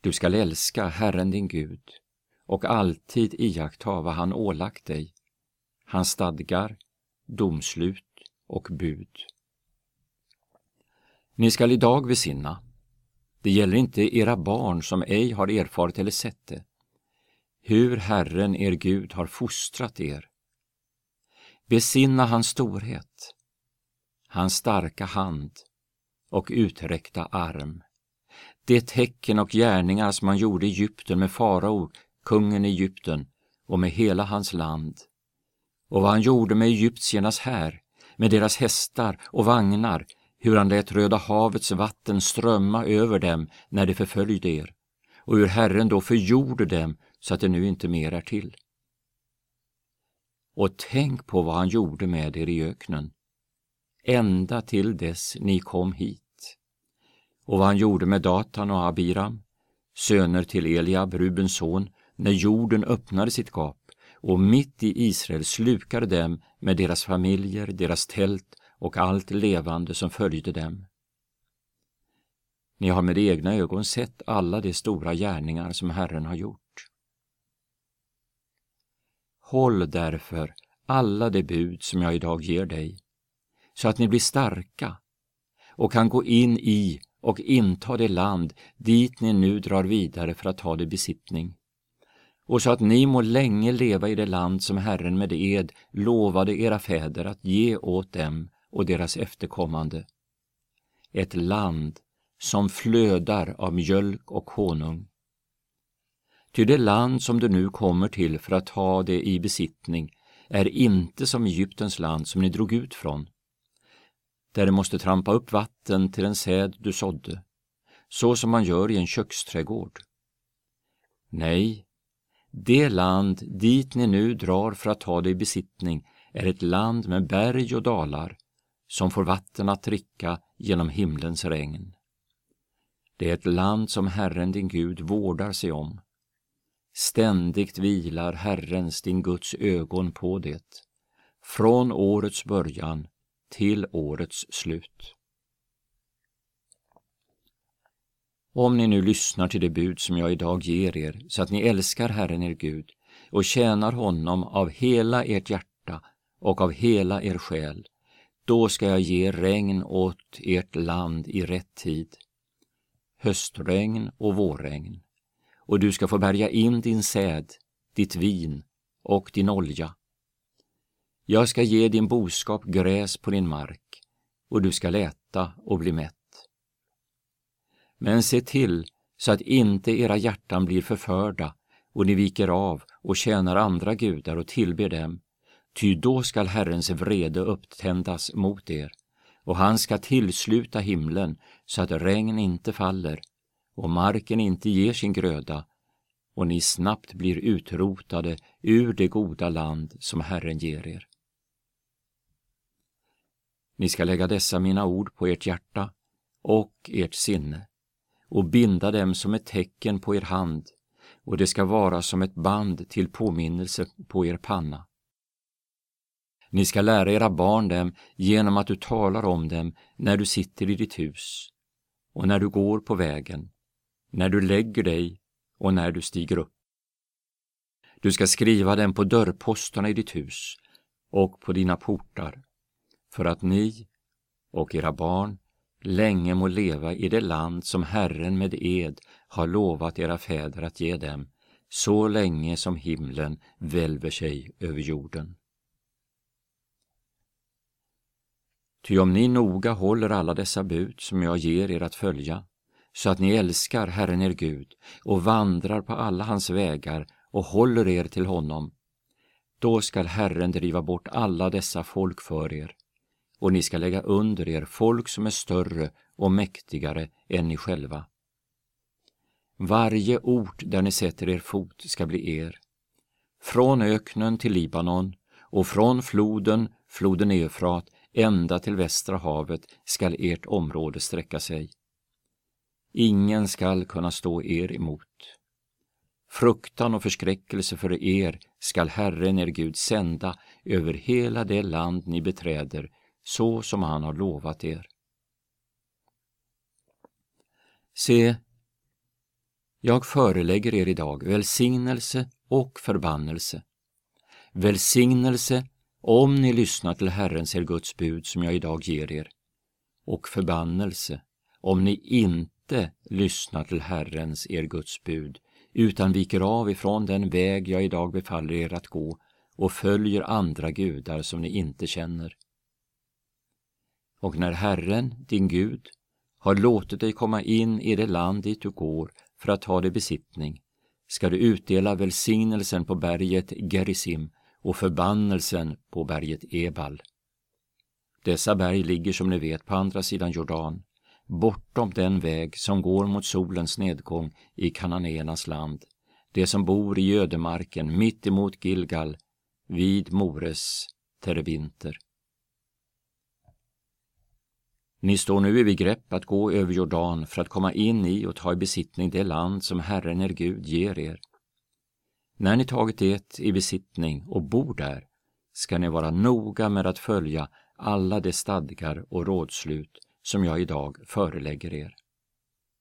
Du skall älska Herren din Gud och alltid iaktta vad han ålagt dig, hans stadgar, domslut och bud. Ni skall idag besinna. Det gäller inte era barn som ej har erfarit eller sett det, hur Herren er Gud har fostrat er. Besinna hans storhet, hans starka hand och uträckta arm, det tecken och gärningar som han gjorde i Egypten med farao, kungen i Egypten, och med hela hans land, och vad han gjorde med egyptiernas här, med deras hästar och vagnar, hur han lät Röda havets vatten strömma över dem när de förföljde er, och hur Herren då förgjorde dem så att det nu inte mer är till. Och tänk på vad han gjorde med er i öknen, ända till dess ni kom hit, och vad han gjorde med Datan och Abiram, söner till Eliab, Rubens son, när jorden öppnade sitt gap och mitt i Israel slukade dem med deras familjer, deras tält och allt levande som följde dem. Ni har med egna ögon sett alla de stora gärningar som Herren har gjort. Håll därför alla de bud som jag idag ger dig, så att ni blir starka och kan gå in i och inta det land dit ni nu drar vidare för att ta det besittning, och så att ni må länge leva i det land som Herren med ed lovade era fäder att ge åt dem och deras efterkommande, ett land som flödar av mjölk och honung. Ty det land som du nu kommer till för att ta det i besittning är inte som Egyptens land som ni drog ut från, där du måste trampa upp vatten till en säd du sådde, så som man gör i en köksträdgård. Nej, det land dit ni nu drar för att ta det i besittning är ett land med berg och dalar, som får vatten att dricka genom himlens regn. Det är ett land som Herren din Gud vårdar sig om. Ständigt vilar Herrens din Guds ögon på det, från årets början till årets slut. Om ni nu lyssnar till det bud som jag idag ger er, så att ni älskar Herren er Gud och tjänar honom av hela ert hjärta och av hela er själ, då ska jag ge regn åt ert land i rätt tid, höstregn och vårregn, och du ska få bärga in din säd, ditt vin och din olja. Jag ska ge din boskap gräs på din mark, och du ska äta och bli mätt. Men se till så att inte era hjärtan blir förförda och ni viker av och tjänar andra gudar och tillber dem, ty då skall Herrens vrede upptändas mot er, och han ska tillsluta himlen så att regn inte faller och marken inte ger sin gröda, och ni snabbt blir utrotade ur det goda land som Herren ger er. Ni ska lägga dessa mina ord på ert hjärta och ert sinne och binda dem som ett tecken på er hand, och det ska vara som ett band till påminnelse på er panna. Ni ska lära era barn dem genom att du talar om dem när du sitter i ditt hus och när du går på vägen, när du lägger dig och när du stiger upp. Du ska skriva dem på dörrposterna i ditt hus och på dina portar, för att ni och era barn länge må leva i det land som Herren med ed har lovat era fäder att ge dem, så länge som himlen välver sig över jorden. Ty om ni noga håller alla dessa bud som jag ger er att följa, så att ni älskar Herren er Gud och vandrar på alla hans vägar och håller er till honom, då skall Herren driva bort alla dessa folk för er, och ni ska lägga under er folk som är större och mäktigare än ni själva. Varje ort där ni sätter er fot ska bli er, från öknen till Libanon och från floden Eufrat ända till västra havet skall ert område sträcka sig. Ingen skall kunna stå er emot. Fruktan och förskräckelse för er skall Herren er Gud sända över hela det land ni beträder, så som han har lovat er. Se, Jag förelägger er idag välsignelse och förbannelse. Välsignelse om ni lyssnar till Herrens er Guds bud som jag idag ger er, och förbannelse om ni inte lyssnar till Herrens er Guds bud, utan viker av ifrån den väg jag idag befaller er att gå och följer andra gudar som ni inte känner. Och när Herren, din Gud, har låtit dig komma in i det land dit du går för att ta det besittning, ska du utdela välsignelsen på berget Gerizim och förbannelsen på berget Ebal. Dessa berg ligger som ni vet på andra sidan Jordan, bortom den väg som går mot solens nedgång i Kananéernas land, det som bor i ödemarken mitt emot Gilgal, vid Mores terebinter. Ni står nu i begrepp att gå över Jordan för att komma in i och ta i besittning det land som Herren er Gud ger er. När ni tagit det i besittning och bor där, ska ni vara noga med att följa alla de stadgar och rådslut som jag idag förelägger er.